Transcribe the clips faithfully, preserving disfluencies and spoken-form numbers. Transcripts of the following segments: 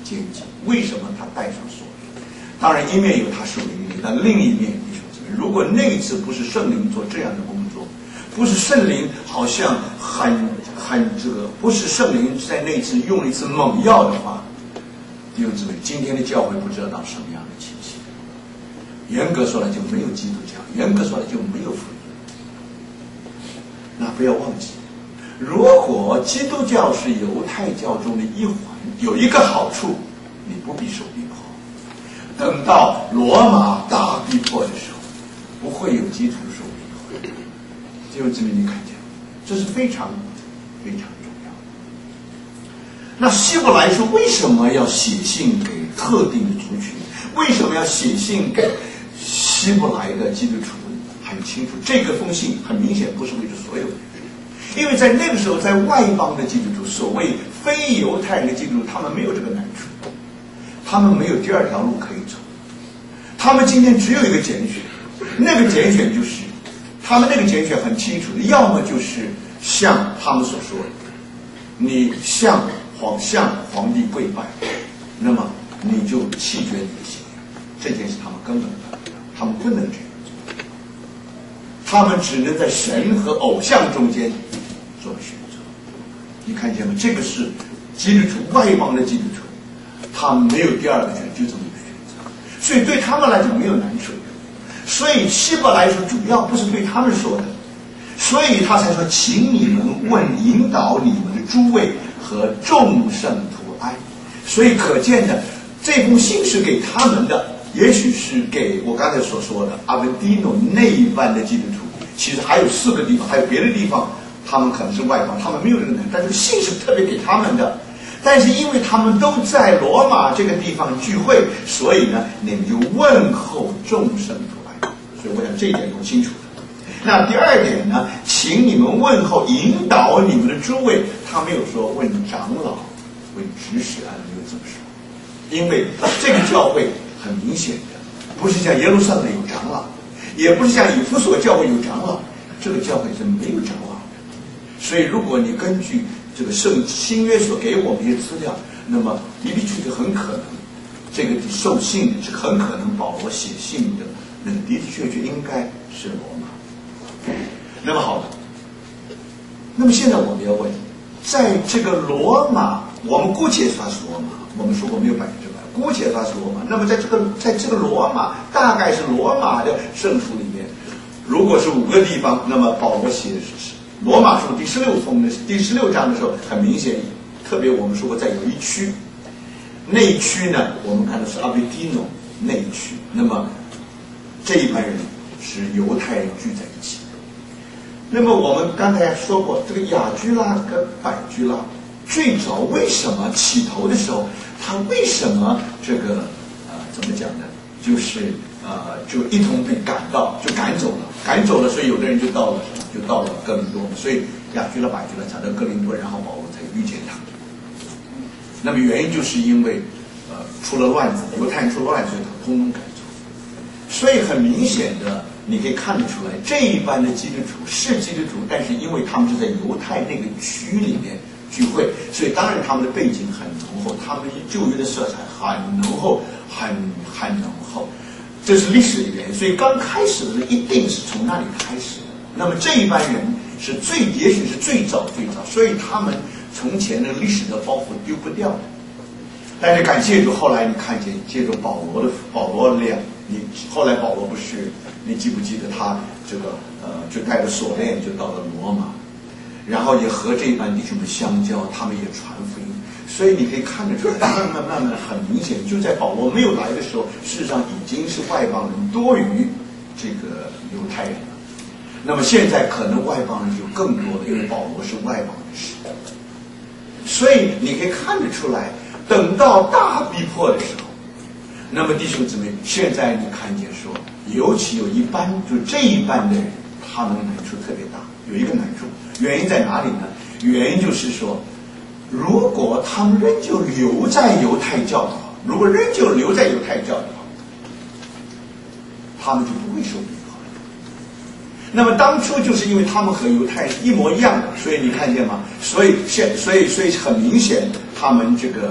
监禁。为什么他带上锁链？当然，一面有他属灵力，但另一面，弟兄姊妹，如果那一次不是圣灵做这样的工作，不是圣灵好像很很这个，不是圣灵在那次用了一次猛药的话，弟兄姊妹，今天的教会不知道到什么样的情形。严格说来就没有基督教，严格说来就没有福音。那不要忘记，如果基督教是犹太教中的一环，有一个好处，你不必受逼迫。等到罗马大逼迫的时候，不会有基督受逼迫。弟兄姊妹，你看见，这是非常非常重要的。那希伯来书为什么要写信给特定的族群？为什么要写信给希伯来的基督徒？很清楚，这个封信很明显不是为着所有人，因为在那个时候，在外邦的基督徒，所谓非犹太人的基督徒，他们没有这个难处，他们没有第二条路可以走，他们今天只有一个拣选，那个拣选就是他们那个拣选很清楚，要么就是像他们所说的，你向皇向皇帝跪拜，那么你就弃绝你的信仰，这件事他们根本办不了，他们不能这样做，他们只能在神和偶像中间做选择。你看见吗？这个是基督徒，外邦的基督徒，他们没有第二个选，就这么一个选择，所以对他们来讲没有难处。所以希伯来书主要不是对他们说的，所以他才说，请你们问引导你们的诸位和众圣徒安。所以可见的，这封信是给他们的，也许是给我刚才所说的阿文蒂诺那一班的基督徒。其实还有四个地方，还有别的地方，他们可能是外邦，他们没有这个能力，但这个信是特别给他们的。但是因为他们都在罗马这个地方聚会，所以呢，你们就问候众圣徒安。所以我想这一点弄清楚了。那第二点呢，请你们问候引导你们的诸位，他没有说问长老、问执事啊，没有这么说。因为这个教会很明显的，不是像耶路撒冷有长老，也不是像以弗所教会有长老，这个教会是没有长老的。所以如果你根据这个圣新约所给我们一些资料，那么的的确确很可能，这个受信的是很可能保罗写信的，那的的确确应该是罗马。那么好的，那么现在我们要问，在这个罗马，我们姑且说是罗马，我们说过没有百分之百，姑且说是罗马。那么在这个在这个罗马，大概是罗马的圣书里面，如果是五个地方，那么保罗写的是罗马书第十六封的第十六章的时候，很明显，特别我们说过，在有一区，那一区呢，我们看的是阿维蒂诺那一区。那么这一班人是犹太人聚在一起的。那么我们刚才说过，这个雅居拉跟百居拉，最早为什么起头的时候，他为什么这个呃怎么讲呢？就是呃就一同被赶到，就赶走了，赶走了，所以有的人就到了什么？就到了哥林多，所以雅居拉、百居拉才到哥林多，然后保罗才遇见他。那么原因就是因为呃出了乱子，犹太人出了乱子，所以他通通赶走。所以很明显的，你可以看得出来，这一班的基督徒是基督徒，但是因为他们是在犹太那个区里面聚会，所以当然他们的背景很浓厚，他们旧约的色彩很浓厚，很很浓厚，这是历史的原因。所以刚开始的一定是从那里开始的。那么这一班人是最，也许是最早最早，所以他们从前的历史的包袱丢不掉的。但是感谢主，后来你看见借着保罗的保罗量，你后来保罗不是，你记不记得他这个呃，就带着锁链就到了罗马，然后也和这一班弟兄们相交，他们也传福音。所以你可以看得出来，慢慢慢慢很明显，就在保罗没有来的时候，事实上已经是外邦人多于这个犹太人了。那么现在可能外邦人就更多了，因为保罗是外邦人时代，所以你可以看得出来，等到大逼迫的时候，那么弟兄姊妹，现在你看见说，尤其有一班，就这一班的人，他们的难处特别大。有一个难处，原因在哪里呢？原因就是说，如果他们仍旧留在犹太教的话，如果仍旧留在犹太教的话，他们就不会受逼迫。那么当初就是因为他们和犹太人一模一样的，所以你看见吗？所以现所以所以很明显，他们这个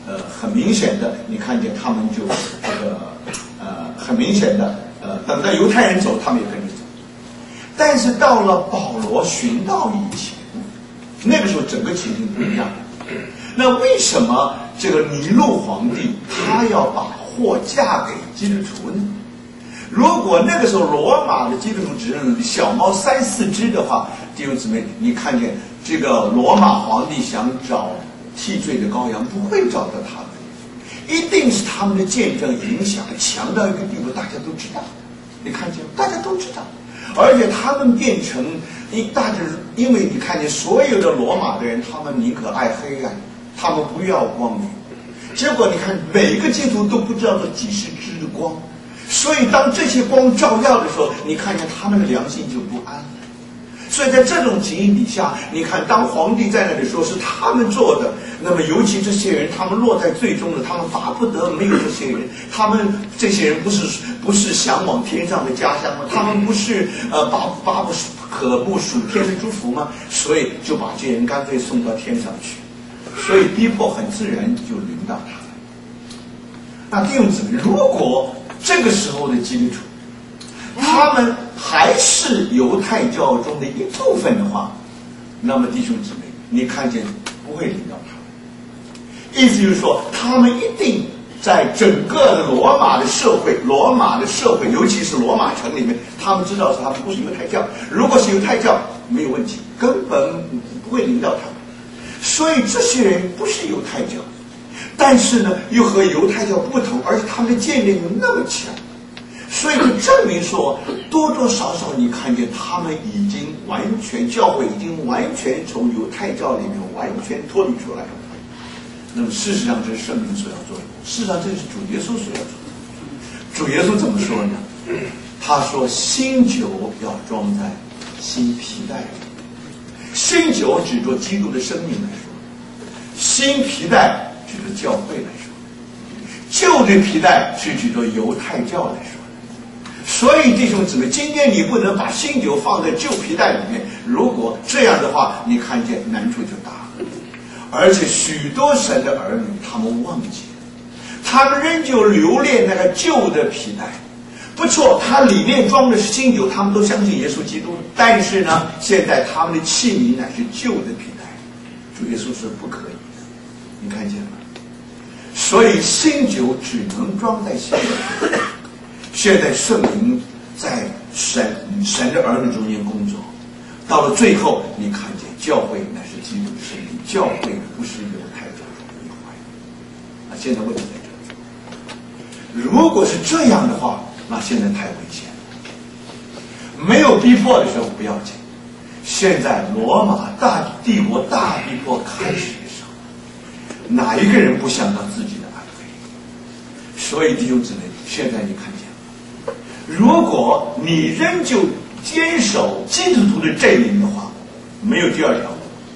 呃很明显的，你看见他们就这个呃很明显的呃等到犹太人走，他们也跟着走。但是到了保罗寻道以前，那个时候整个情形不一样。那为什么这个尼禄皇帝他要把货嫁给基督徒呢？如果那个时候罗马的基督徒只是小猫三四只的话，弟兄姊妹，你看见这个罗马皇帝想找替罪的羔羊，不会找到他们，一定是他们的见证影响强到一个地步，大家都知道。你看见，大家都知道，而且他们变成一大致，因为你看见所有的罗马的人，他们宁可爱黑暗，他们不要光明。结果你看，每个基督徒都不知道这几十支的光，所以当这些光照耀的时候，你看见他们的良心就不安了。所以在这种情形底下，你看当皇帝在那里说是他们做的，那么尤其这些人，他们落在最终的，他们巴不得没有这些人，他们这些人不是不是向往天上的家乡吗？他们不是呃巴巴不可不属天的祝福吗？所以就把这些人干脆送到天上去，所以逼迫很自然就临到他们。那弟兄姊妹，如果这个时候的基督徒，他们还是犹太教中的一部分的话，那么弟兄姊妹，你看见不会临到他们。意思就是说，他们一定在整个的罗马的社会，罗马的社会，尤其是罗马城里面，他们知道是他们不是犹太教。如果是犹太教，没有问题，根本不会临到他们。所以这些人不是犹太教，但是呢，又和犹太教不同，而且他们的见证又那么强。所以就证明说，多多少少你看见他们已经完全，教会已经完全从犹太教里面完全脱离出来了。那么事实上这是圣灵所要做的，事实上这是主耶稣所要做的。主耶稣怎么说呢？他说新酒要装在新皮带里。新酒指着基督的生命来说，新皮带指着教会来说，旧的皮带是指着犹太教来说。所以弟兄姊妹，今天你不能把新酒放在旧皮带里面，如果这样的话，你看见难处就大了。而且许多神的儿女他们忘记了，他们仍旧留恋那个旧的皮带。不错，它里面装的是新酒，他们都相信耶稣基督，但是呢，现在他们的器皿乃是旧的皮带。主耶稣说不可以的，你看见了吗？所以新酒只能装在新酒。现在圣灵在神神的儿女中间工作，到了最后，你看见教会乃是基督的身体，教会不是犹太教中的一环。啊，现在问题在这里。如果是这样的话，那现在太危险了。没有逼迫的时候不要紧，现在罗马大帝国大逼迫开始的时候，哪一个人不想到自己的安危？所以弟兄姊妹，现在你看见。如果你仍旧坚守基督徒的阵营的话，没有第二条路，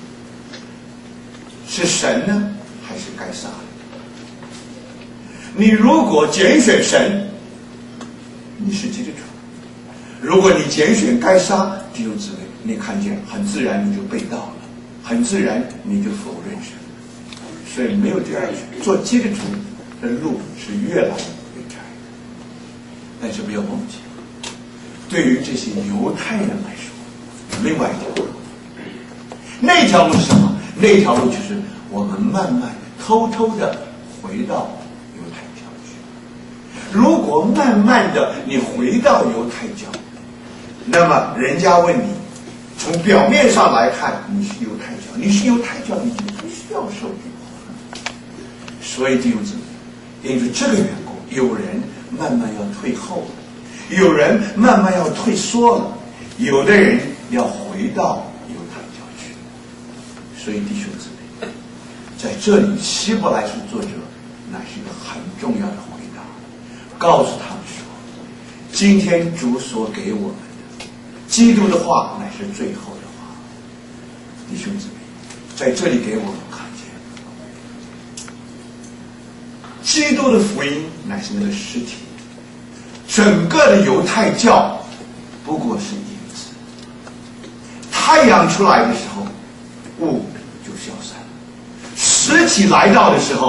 是神呢，还是该杀的？你如果拣选神，你是基督徒；如果你拣选该杀，弟兄姊妹，你看见很自然你就被盗了，很自然你就否认神。所以没有第二条，做基督徒的路是越来越窄。但是不要忘记，对于这些犹太人来说，另外一条路，那条路是什么？那条路就是我们慢慢偷偷的回到犹太教去。如果慢慢的你回到犹太教，那么人家问你，从表面上来看你是犹太教，你是犹太教，你就不需要受逼迫。所以弟兄姊妹，因为这个缘故，有人慢慢要退后了，有人慢慢要退缩了，有的人要回到犹太教去。所以弟兄姊妹，在这里希伯来书作者乃是一个很重要的回答，告诉他们说，今天主所给我们的基督的话乃是最后的话。弟兄姊妹，在这里给我们看见基督的福音乃是那个实体，整个的犹太教不过是影子。太阳出来的时候，雾就消散了；实体来到的时候，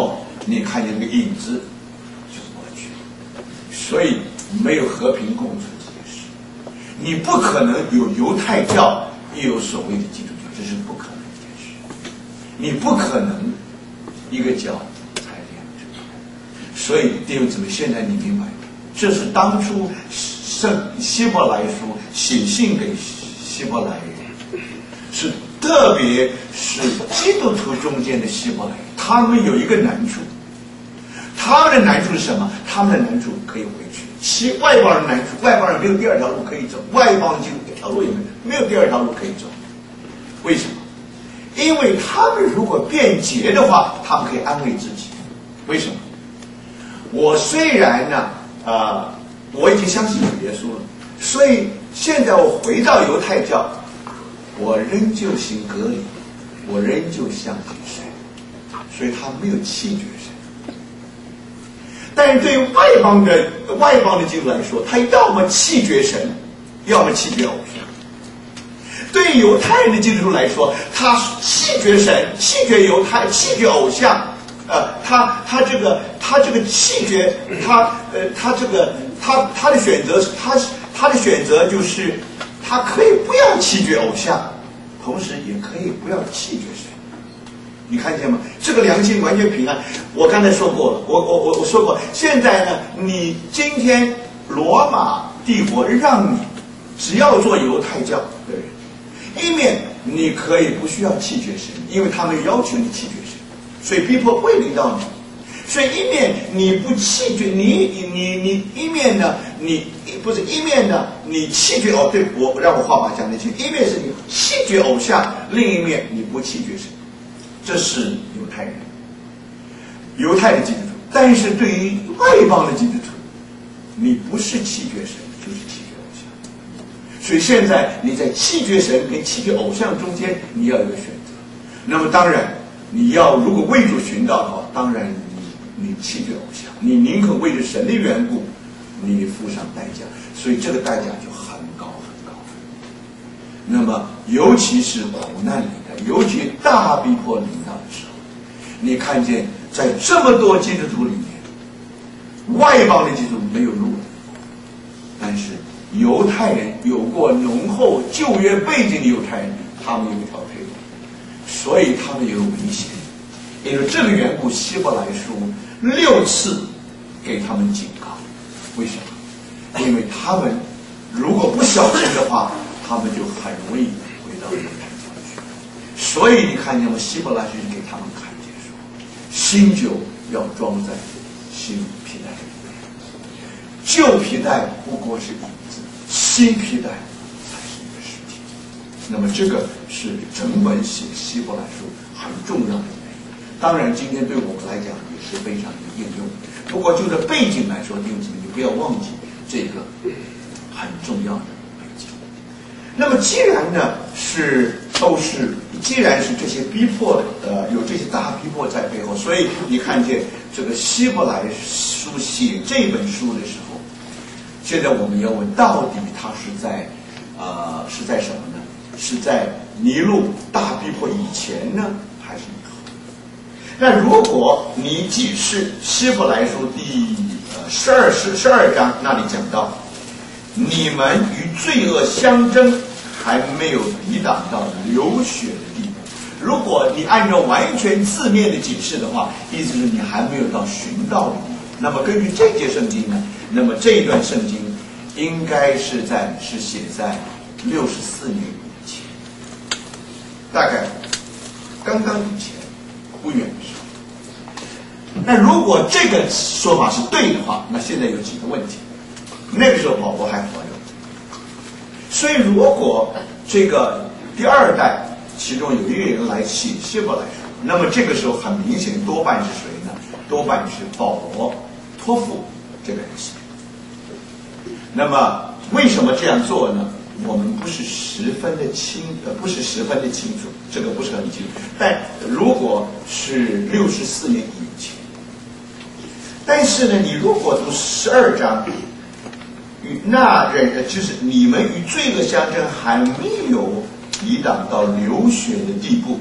你看见那个影子就过去了。所以没有和平共处这件事，你不可能有犹太教也有所谓的基督教，这是不可能一件事。你不可能一个教才两者。所以弟兄姊妹，现在你明白，这是当初圣希伯来书写信给希伯来人，是特别是基督徒中间的希伯来人，他们有一个难处。他们的难处是什么？他们的难处可以回去。其外邦人难处，外邦人没有第二条路可以走，外邦人就一条路也没有，没有第二条路可以走。为什么？因为他们如果变节的话，他们可以安慰自己。为什么？我虽然呢，呃，我已经相信主耶稣了，所以现在我回到犹太教，我仍旧行割礼，我仍旧相信神，所以他没有弃绝神。但是对于外邦的外邦的基督徒来说，他要么弃绝神，要么弃绝偶像。对于犹太人的基督徒来说，他弃绝神，弃绝犹太，弃绝偶像。呃，他他这个他这个弃绝，他呃他这个他他的选择，他他的选择就是他可以不要弃绝偶像，同时也可以不要弃绝神。你看见吗？这个良心完全平安。我刚才说过了，我我我我说过，现在呢，你今天罗马帝国让你只要做犹太教的人，一面你可以不需要弃绝神，因为他们要求你弃绝神，所以逼迫会临到你。所以一面你不弃绝，你你你你一面呢，你不是一面呢，你弃绝哦，对我让我话把讲得清，一面是你弃绝偶像，另一面你不弃绝神。这是犹太人，犹太的基督徒。但是对于外邦的基督徒，你不是弃绝神，就是弃绝偶像。所以现在你在弃绝神跟弃绝偶像中间，你要有一个选择。那么当然，你要如果为主寻道的话，当然你你弃绝偶像，你宁可为着神的缘故，你付上代价。所以这个代价就很高很高。那么尤其是苦难里。尤其大逼迫临到的时候，你看见在这么多基督徒里面，外邦的基督徒没有路了，但是犹太人有过浓厚旧约背景的犹太人，他们有一条退路，所以他们有危险。因为这个缘故，希伯来书六次给他们警告。为什么？因为他们如果不小心的话，他们就很容易回到犹太。所以你看见吗？希伯来书给他们看见说，新酒要装在新皮带里面，旧皮带不过是影子，新皮带才是一个实体。那么这个是整本写希伯来书很重要的原因。当然，今天对我们来讲也是非常的应用。不过就着背景来说，弟兄姊妹，你不要忘记这个很重要的背景。那么既然呢是都是。既然是这些逼迫的，呃，有这些大逼迫在背后，所以你看见这个希伯来书写这本书的时候，现在我们要问，到底他是在，呃，是在什么呢？是在尼禄大逼迫以前呢，还是以后？那如果你解释希伯来书第呃十二十十二章那里讲到，你们与罪恶相争，还没有抵挡到流血的地步。如果你按照完全字面的解释的话，意思是你还没有到寻道的地步。那么根据这节圣经呢，那么这一段圣经应该是在是写在六十四年以前，大概刚刚以前不远的时候。那如果这个说法是对的话，那现在有几个问题。那个时候保罗还活着，所以如果这个第二代其中有一个人来写希伯来书，那么这个时候很明显多半是谁呢？多半是保罗托付这个人写。那么为什么这样做呢？我们不是十分的清呃，不是十分的清楚，这个不是很清楚。但如果是六十四年以前，但是呢，你如果读十二章，与那人就是你们与罪恶相争，还没有抵挡到流血的地步，